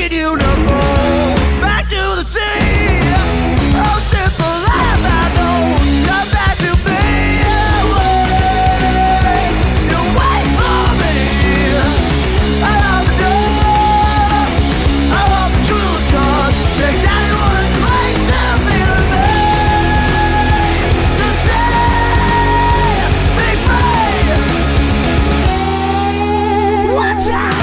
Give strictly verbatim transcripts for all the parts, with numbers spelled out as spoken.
naked uniform. Back to the sea. Oh, simple life I know. Come back to me. Wait, you wait for me. I love the door. I want the truth, God. Exactly what it's like to be to me. Just say, be free. Watch out.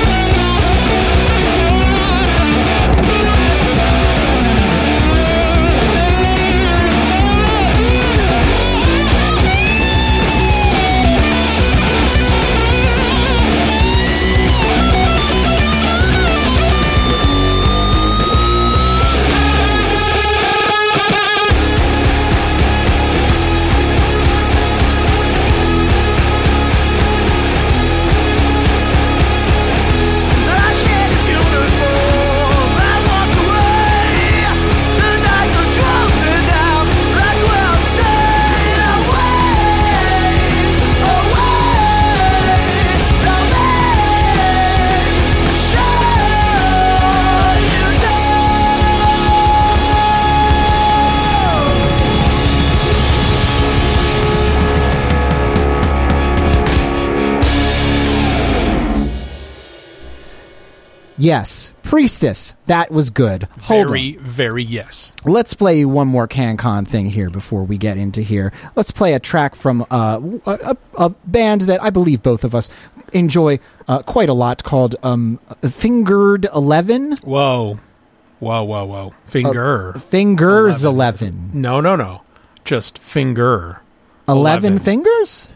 Yes, Priestess. That was good. Hold very, on. very yes. Let's play one more CanCon thing here before we get into here. Let's play a track from uh, a, a band that I believe both of us enjoy uh, quite a lot called um, Fingered eleven. Whoa. Whoa, whoa, whoa. Finger. Uh, Fingers eleven. No, no, no. Just finger. eleven, eleven. fingers?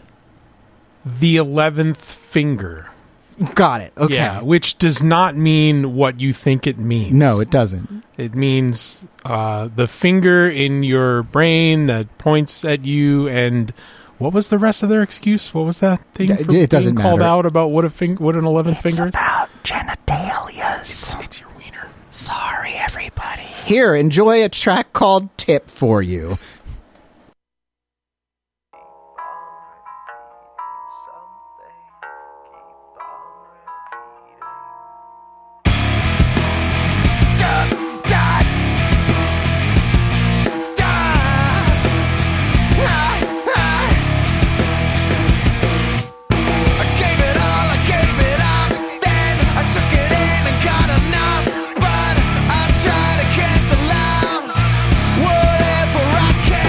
The eleventh finger. Got it. Okay. Yeah, which does not mean what you think it means. No, it doesn't. It means uh, the finger in your brain that points at you. And what was the rest of their excuse? What was that thing? It, for it doesn't being called matter. out about what a fing- what an eleventh finger is? It's about genitalias. It's, it's your wiener. Sorry, everybody. Here, enjoy a track called Tip for you. Whatever I can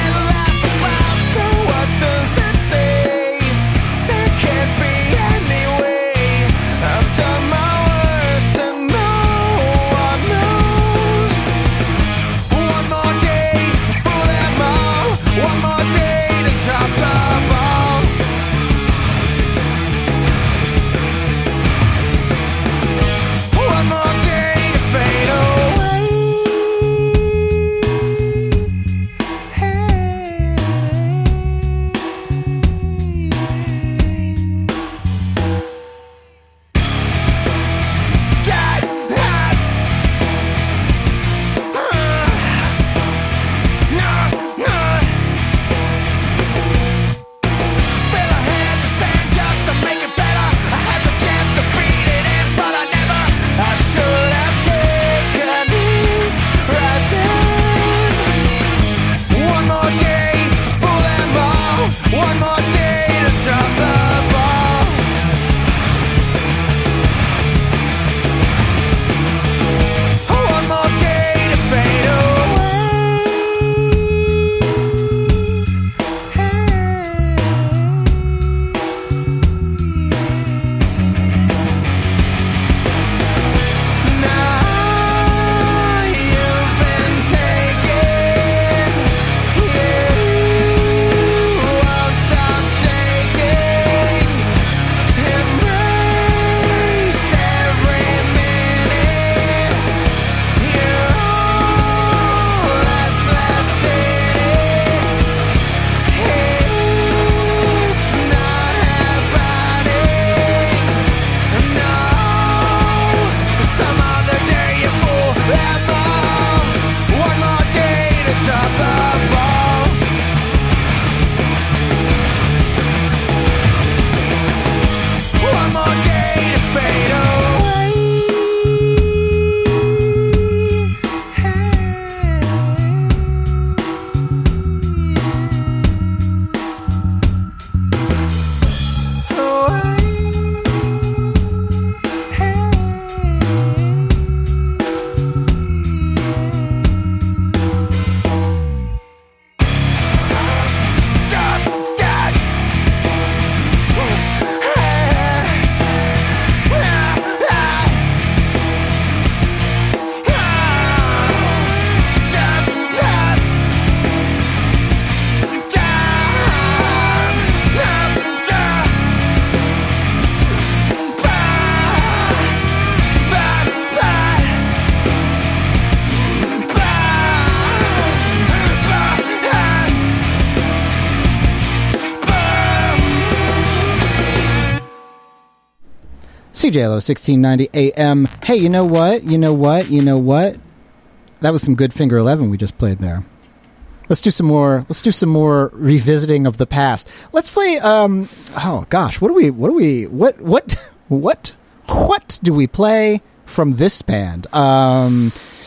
C J L O sixteen ninety A M. Hey, you know what? You know what? You know what? That was some good Finger eleven we just played there. Let's do some more. Let's do some more revisiting of the past. Let's play. Um. Oh gosh, what do we? What do we? What? What? What? What do we play from this band? Um.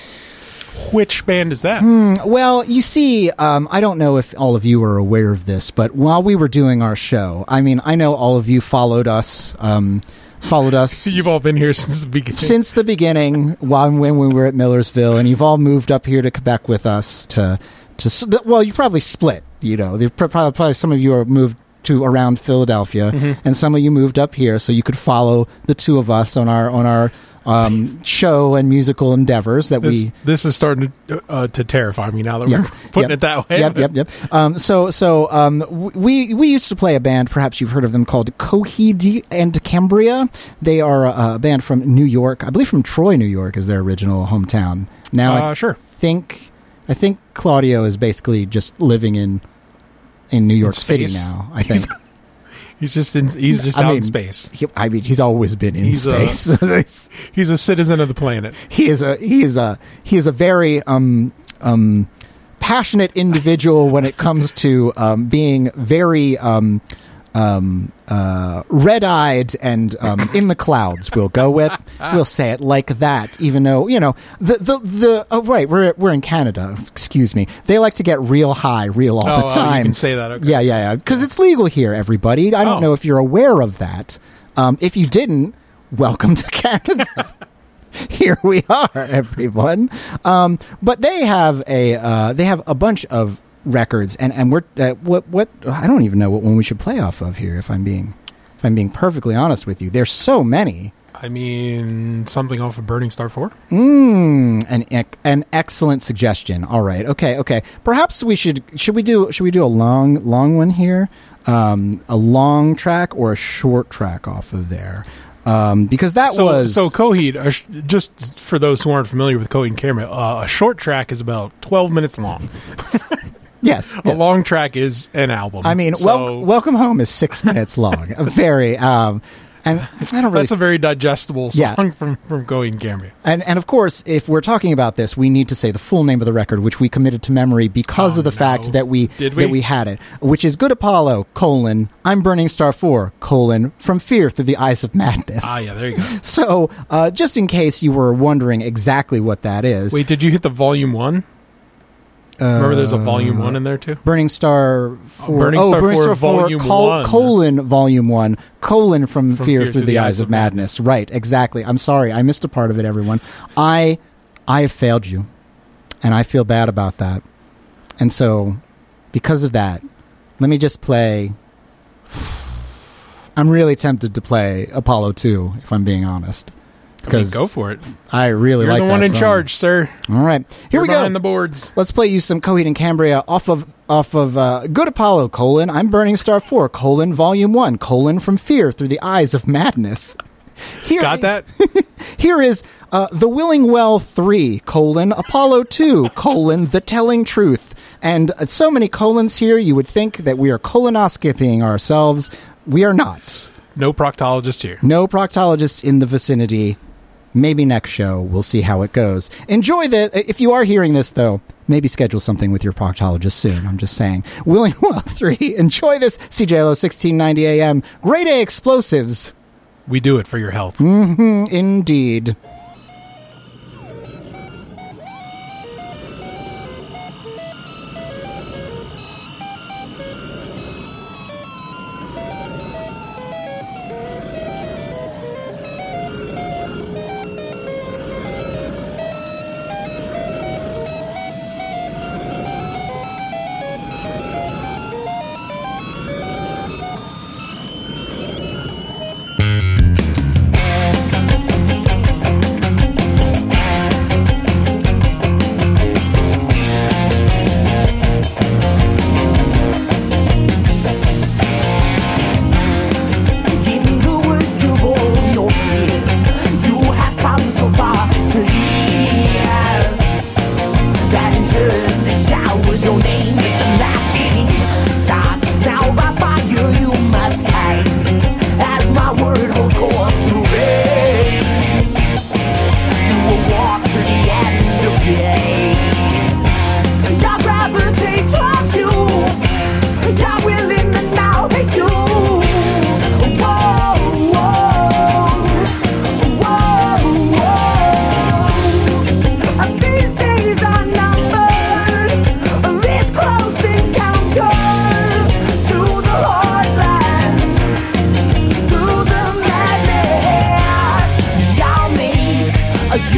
Which band is that? Hmm, well, you see, um, I don't know if all of you are aware of this, but while we were doing our show, I mean, I know all of you followed us. Um, followed us. You've all been here since the beginning. Since the beginning, while when we were at Millersville, and you've all moved up here to Quebec with us to. To, well, you probably split, you know. Probably, probably some of you are moved to around Philadelphia, mm-hmm. and some of you moved up here, so you could follow the two of us on our on our um, show and musical endeavors that this, we. This is starting to, uh, to terrify me now that yep, we're putting yep, it that way. Yep, yep, yep. Um, so, so um, we we used to play a band. Perhaps you've heard of them called Coheed and Cambria. They are a, a band from New York, I believe, from Troy, New York, is their original hometown. Now, uh, I sure. think. I think Claudio is basically just living in in New York in City now. I think he's, he's just in, he's just I out mean, in space. He, I mean, he's always been in he's space. A, he's a citizen of the planet. He is a he is a he is a very um um passionate individual when it comes to um, being very um um uh red-eyed and um in the clouds. We'll go with we'll say it like that, even though, you know, the the the oh right we're we're in Canada, excuse me, they like to get real high real all oh, the time. Oh, you can say that. Okay. Yeah, yeah, yeah, because it's legal here, everybody. I don't oh. know if you're aware of that. Um if you didn't, welcome to Canada. Here we are, everyone. Um but they have a uh they have a bunch of records, and and we're uh, what what I don't even know what one we should play off of here, if I'm being if I'm being perfectly honest with you. There's so many. I mean, something off of Burning Star four. Mm, an an excellent suggestion. All right, okay, okay. Perhaps we should should we do should we do a long long one here, um, a long track or a short track off of there. Um, because that so, was so Coheed. Uh, sh- just for those who aren't familiar with Coheed and Cambria, uh, a short track is about twelve minutes long. Yes, a yeah. long track is an album. I mean, so wel- Welcome Home is six minutes long. A very, um, and I don't really. That's a very digestible song Yeah. from from Coheed and Cambria. And and of course, if we're talking about this, we need to say the full name of the record, which we committed to memory because Oh, of the no. fact that we, Did we? that we had it, which is Good Apollo, colon, I'm Burning Star four, colon, From Fear Through the Eyes of Madness. Ah, yeah, there you go. So, uh, just in case you were wondering exactly what that is. Wait, did you hit the volume one? uh, Remember, there's a volume one in there too. Burning Star four. Burning oh, Star Burning four, Star four, Volume col- one. colon, volume one, colon, From, Fear, Through the, Eyes of Madness. Madness. Right, exactly. I'm sorry. I missed a part of it, everyone. I, I have failed you, and I feel bad about that. And so, because of that, let me just play... I'm really tempted to play Apollo two, if I'm being honest. I mean, Because go for it. I really You're like the that one in song. charge, sir. All right, here You're we go. behind the boards. Let's play you some Coheed and Cambria off of off of uh, Good Apollo, colon, I'm Burning Star four, colon, Volume one, colon, From Fear Through the Eyes of Madness. Here, Got that? Here is uh, The Willing Well three, colon, Apollo two, colon, The Telling Truth. And uh, so many colons here, you would think that we are colonoscopying ourselves. We are not. No proctologist here. No proctologist in the vicinity. Maybe next show. We'll see how it goes. Enjoy the... If you are hearing this, though, maybe schedule something with your proctologist soon. I'm just saying. Willing Well three. Enjoy this. C J L O sixteen ninety A M. Grade A explosives. We do it for your health. Mm-hmm. Indeed.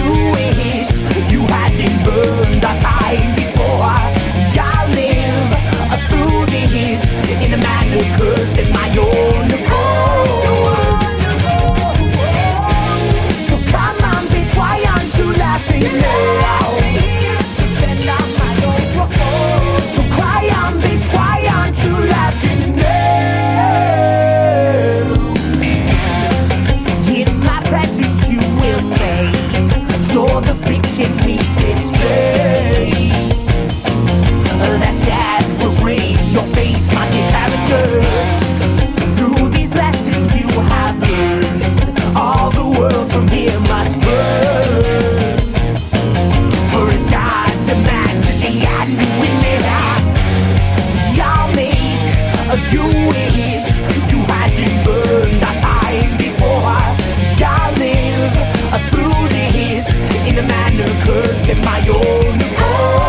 you wish you hadn't burned a time before. I live through this in a manner cursed in my own accord. So come on, bitch, why aren't you laughing now? Defend on my own. So cry on, bitch, why aren't you laughing now? In my presence you will make sure the fiction meets its fate. That death will raise your face, my dear character. Through these lessons you have learned, all the world from here must burn. For as God demands the end within us, y'all make you wish you hadn't burned a time before. Y'all live through this in a manner cursed in my own accord.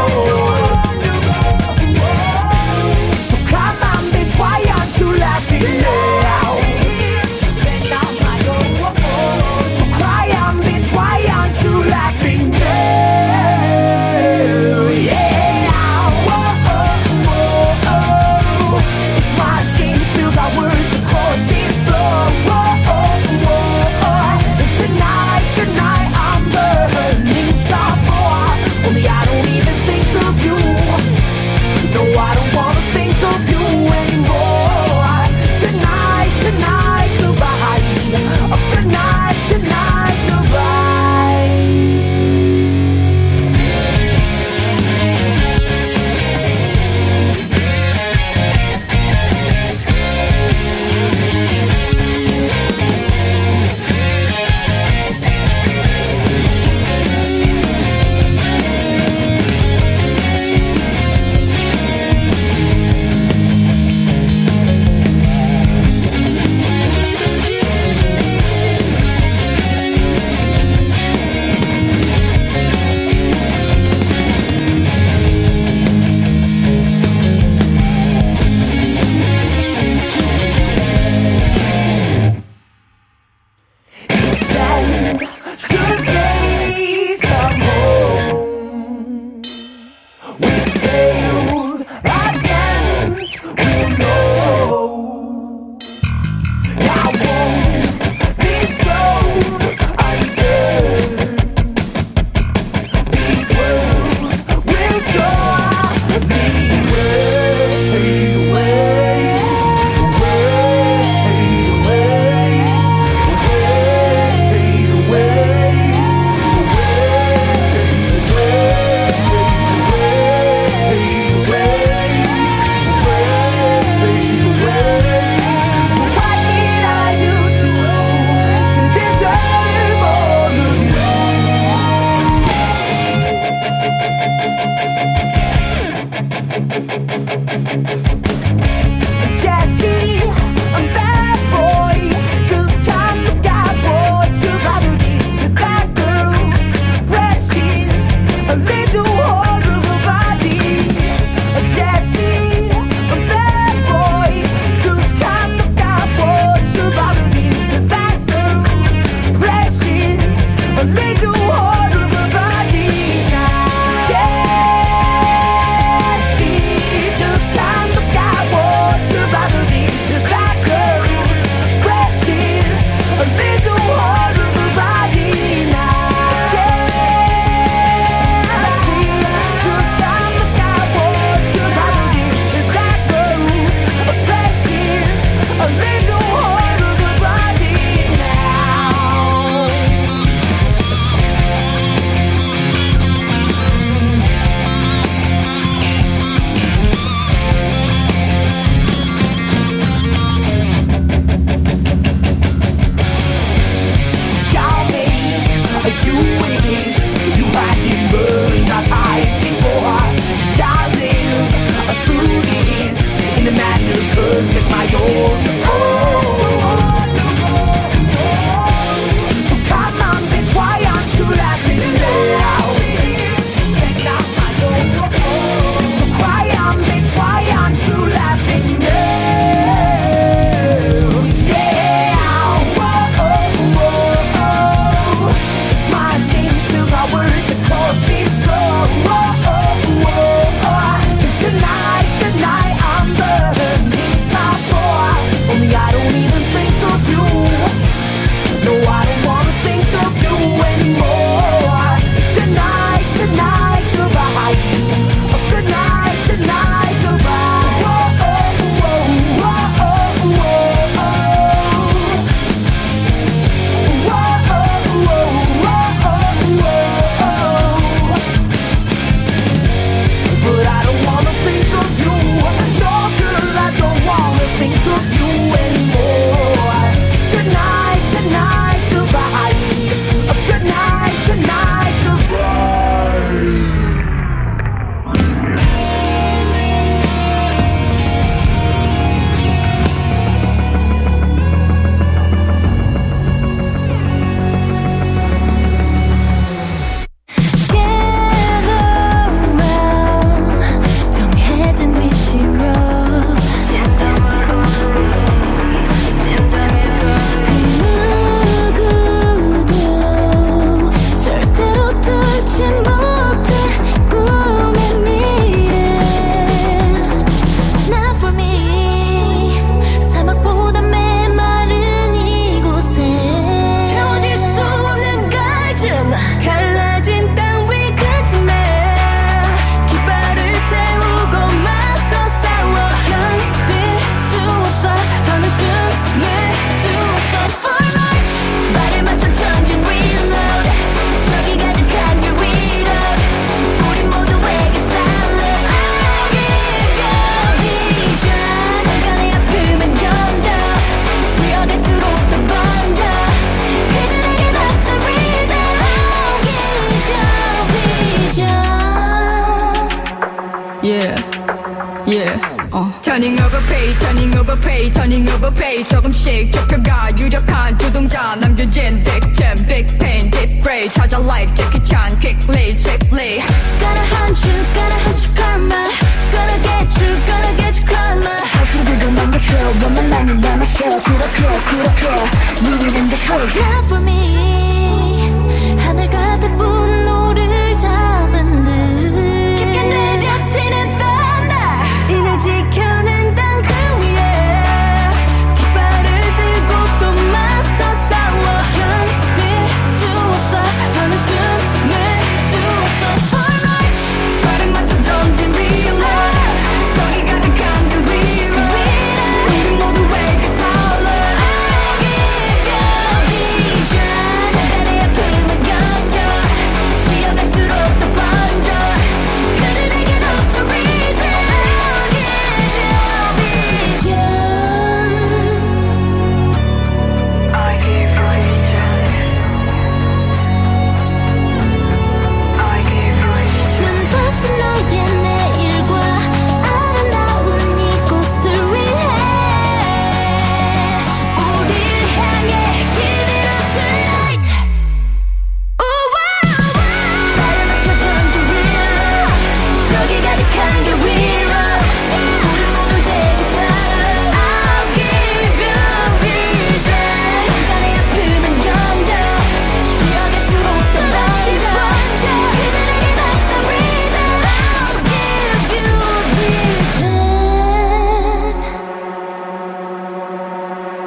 어. Turning over page, turning over page, turning over page 조금씩 좁혀가 유력한 주동자 남겨진 victim, big pain, deep gray 찾아 like Jackie Chan, quickly, swiftly Gonna hunt you, gonna hunt you karma Gonna get you, gonna get you karma 하수구도 망가져 너만 나는 남았어 그렇게 그렇게 We win in this world